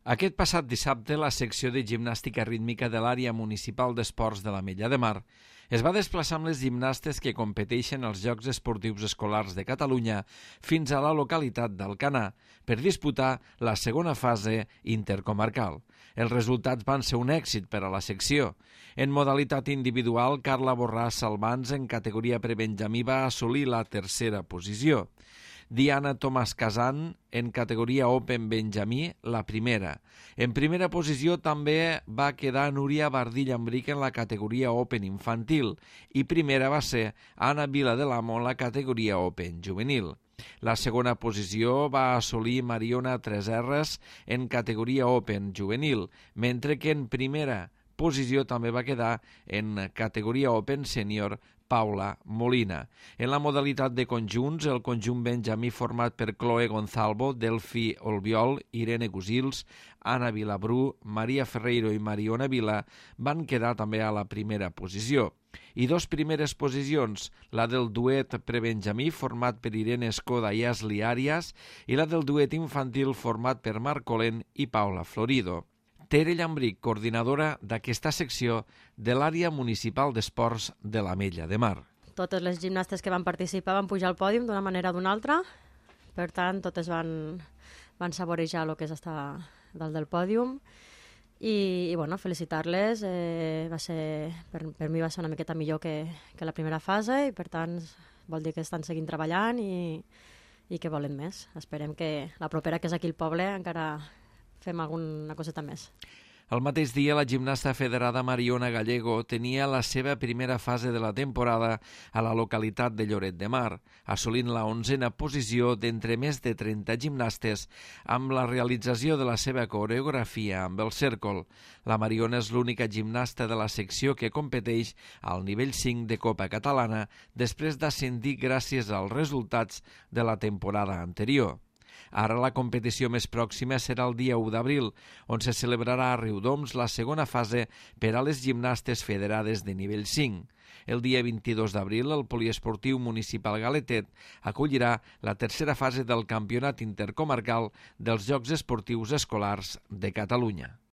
Aquest passat dissabte, la secció de gimnàstica rítmica de l'àrea municipal d'esports de l'Ametlla de Mar es va desplaçar amb les gimnastes que competeixen als Jocs Esportius Escolars de Catalunya fins a la localitat d'Alcanar per disputar la segona fase intercomarcal. Els resultats van ser un èxit per a la secció. En modalitat individual, Carla Borràs Salvans en categoria prebenjamí va assolir la tercera posició. Diana Tomàs Casan, en categoria Open Benjamí, la primera. En primera posició també va quedar Núria Bardí Llambric en la categoria Open Infantil i primera va ser Anna Vila de l'Amo en la categoria Open Juvenil. La segona posició va assolir Mariona Treserres en categoria Open Juvenil, mentre que en primera posició també va quedar en categoria Open Senior Paula Molina. En la modalitat de conjunts, el conjunt benjamí format per Chloe Gonzalvo, Delphi Olbiol, Irene Gusils, Anna Vilabrú, Maria Ferreiro i Mariona Vila van quedar també a la primera posició. I dos primeres posicions, la del duet prebenjamí format per Irene Escoda i Asli Arias i la del duet infantil format per Marc Colent i Paula Florido. Tere Llambric, coordinadora d'aquesta secció de l'àrea municipal d'esports de l'Ametlla de Mar. Totes les gimnastes que van participar van pujar al pòdium d'una manera o d'una altra, per tant, totes van saborejar el que és estar dalt del pòdium i bueno, felicitar-les. Per mi va ser una miqueta millor que la primera fase i per tant vol dir que estan seguint treballant i que volen més. Esperem que la propera, que és aquí al poble, encara fem alguna coseta més. El mateix dia, la gimnasta federada Mariona Gallego tenia la seva primera fase de la temporada a la localitat de Lloret de Mar, assolint la 11a posició d'entre més de 30 gimnastes amb la realització de la seva coreografia amb el cèrcol. La Mariona és l'única gimnasta de la secció que competeix al nivell 5 de Copa Catalana després d'ascendir gràcies als resultats de la temporada anterior. Ara la competició més pròxima serà el dia 1 d'abril, on se celebrarà a Riudoms la segona fase per a les gimnastes federades de nivell 5. El dia 22 d'abril, el Poliesportiu Municipal Galetet acollirà la tercera fase del Campionat Intercomarcal dels Jocs Esportius Escolars de Catalunya.